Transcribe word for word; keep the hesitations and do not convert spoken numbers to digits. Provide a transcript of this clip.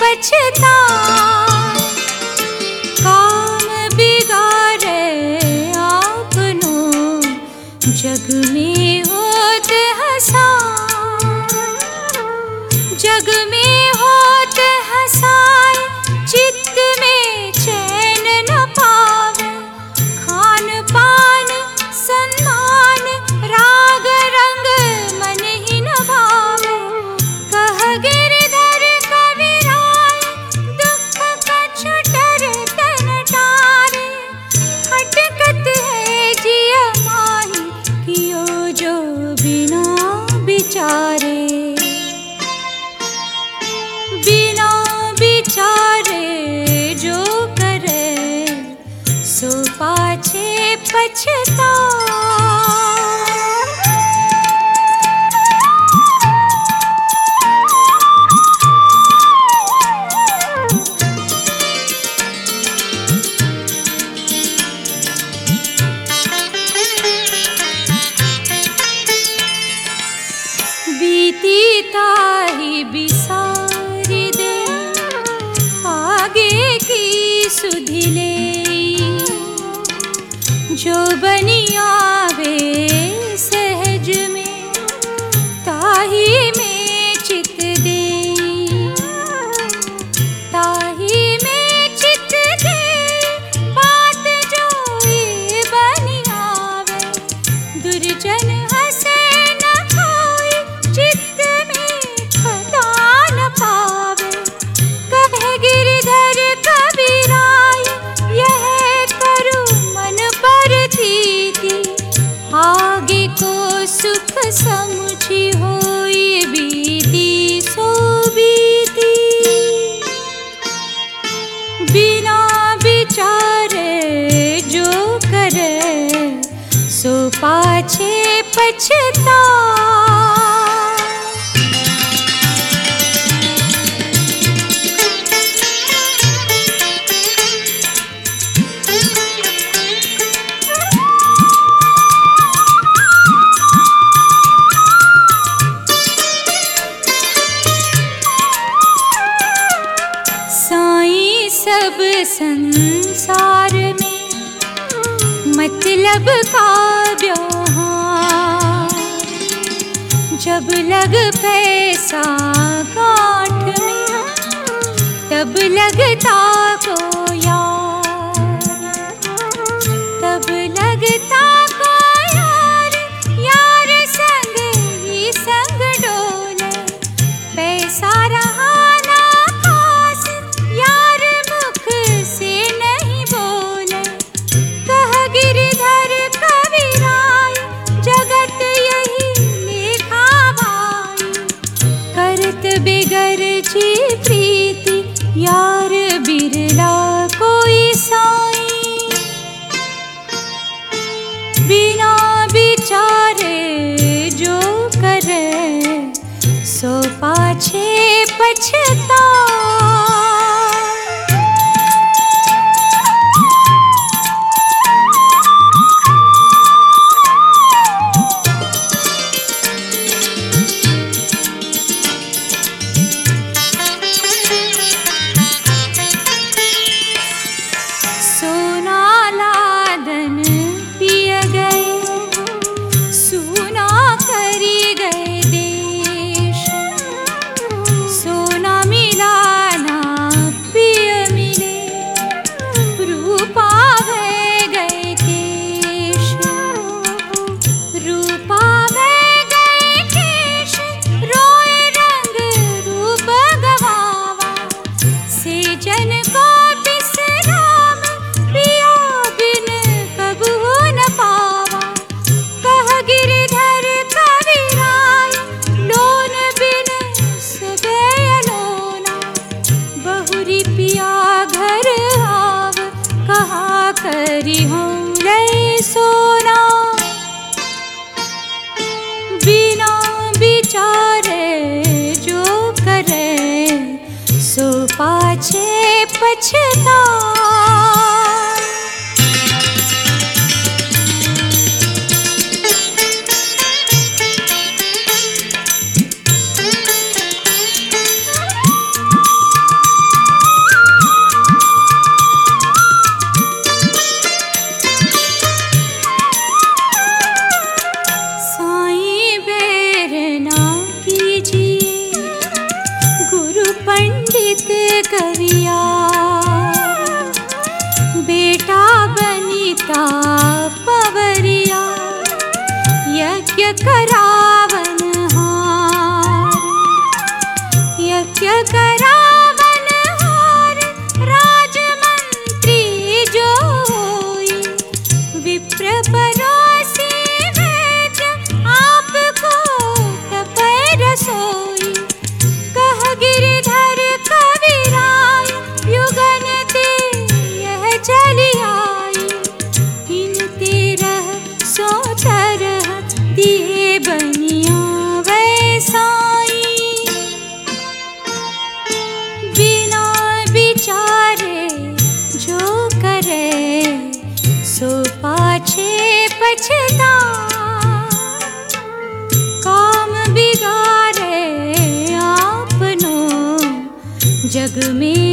पछताए। काम बिगाड़े आपनो जग में होत हंसाए। जग में होत हंसाए चित्त में चैन न पावे। खान पान सम्मान राग रंग मन ही न भावे। कह गिरधर कविराय दुख कछुटर तन टारे। खटकत है जिया माही कियो जो बिना विचारे। बिना विचारे जो करे सो पाछे पछताए। बीती ताही बिसार दे आगे की सुधि ले। जो बनी आवे सहज में ताही में चित दे। ताही में चित दे बात जो ये बनी आवे। दुर्जन हंसे न कोई चित्त में खता न पावे। कहे गिरधर कविराय यह करु मन पर थी। आगे को सुख समुझी होई बीती सो बीती। बिना विचारे जो करे सो पाछे पछताए। साईं सब संसार में मतलब का व्यवहार। जब लग पैसा गांठ में तब लगता को यार। तब लगता को यार। यार संग ही संग डोले पैसा रहा ना पास। यार मुख से नहीं बोले। कह गिरधर कविराय जगत यही लेखा भाई। करत बेगर जी प्रीति यार बिरला कोई साई। बिना विचारे जो करे सो पाछे पछताए। सोना लादन पिय गए सूना करी गए देश। सोना मिला ना पिय मिले रूपा भय गए केश। रूपा भय गए केश रोए रंग रूप गवावा। से जन को बिसराम पिया बिन कबू न पावा। कह गिरधर कविराय लोन बिन सबे अलोना। बहुरी पिया घर आव कहा करी हम ले सोना। बिना विचारे जो करे सो पाछे पछताए। यज्ञ करावन हार, यज्ञ करावन हार राजमंत्री जो होई, विप्र परोसी वेद आपको तपय रसोई। कह गिरिधर कविराय युगन ते यह चली आई, इन तेरह सौ तरह दिए बनिया वैसाई। बिना विचारे जो करे सो पाछे पछता, काम बिगाड़े आपनो जग में